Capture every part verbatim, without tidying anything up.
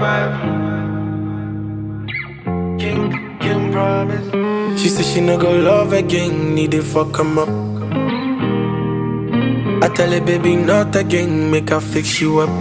five. King, King promise. She said she no go love again, need to fuck him up. I tell her baby not again, make her fix you up.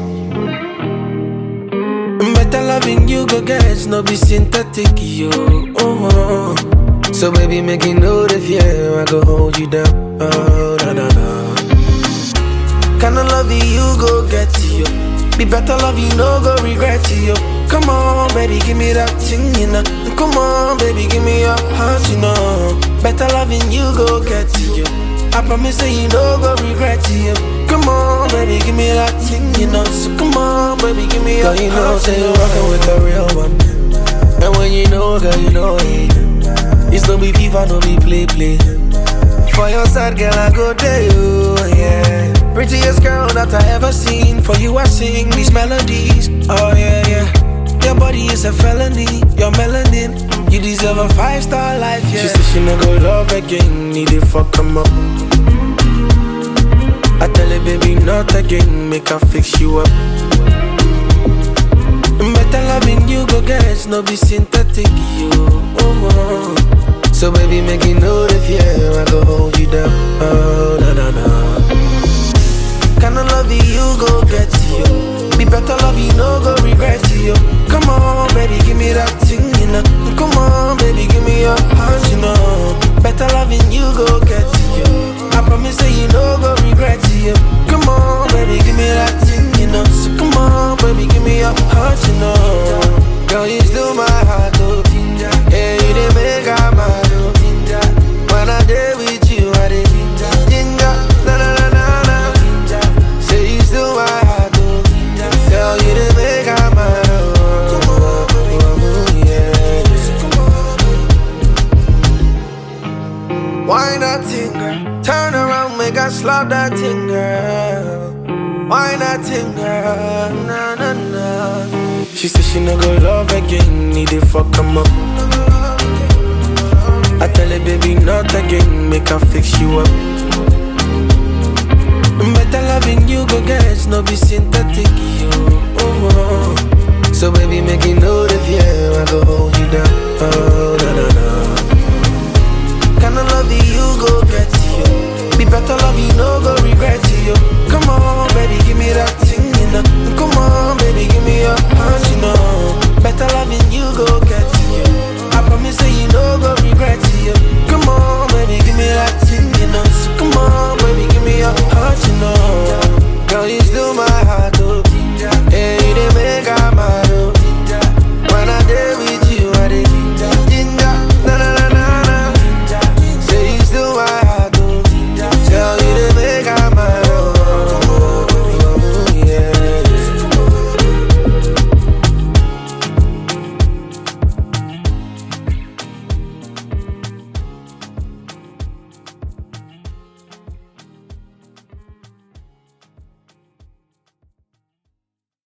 Better loving you go get, no be synthetic, yo. Oh, oh. So baby make you know the fear, I go hold you down. Oh, da da da. Kinda love you go get you. Be better love you, no go regret you. Come on, baby, give me that thing, you know. Come on, baby, give me your heart, you know. Better loving you go get you. I promise that you no go regret you. Come on, baby, give me that thing, you know. So come on, baby, give me your heart. Girl, you know, say you're rockin' with the real one. And when you know, girl, you know it. It's no be FIFA, no be play, play. For your side, girl, I go there, you, yeah. Prettiest girl that I ever seen. For you, I sing these melodies. Oh, yeah, yeah. Your body is a felony, your melanin. You deserve a five-star life, yeah. She said she no go love again, need to fuck him up. I tell her baby not again, make her fix you up. Better loving you go get, no be synthetic, you. Oh, oh. So baby make you know the fear, I go hold you down. Oh, na na na. Kinda love you go get you. Be better love you, no go regret you. Come on, baby, give me that thing, you know. Come on, baby, give me your heart, you know. Better loving you, go get you. I promise that you no go regret you. Come on, baby, give me that thing, you know. So come on, baby, give me your heart, you know. Girl, you still my heart, oh. Yeah, you didn't make out my oh. When I did with you, I did ginger, na na na na na. Say you still my heart, oh. Girl, you didn't make out my why not thing, girl? Turn around, make us slap that thing, girl. Why not thing, girl? Na na na. She said she no go love again, need to fuck him up. I tell her baby not again, make her fix you up. Better loving you go get, no be synthetic, you. Oh, oh. So baby make you know the fear, I go hold you down. Oh, na na na. Kinda love you, go get you. Be better love you, no go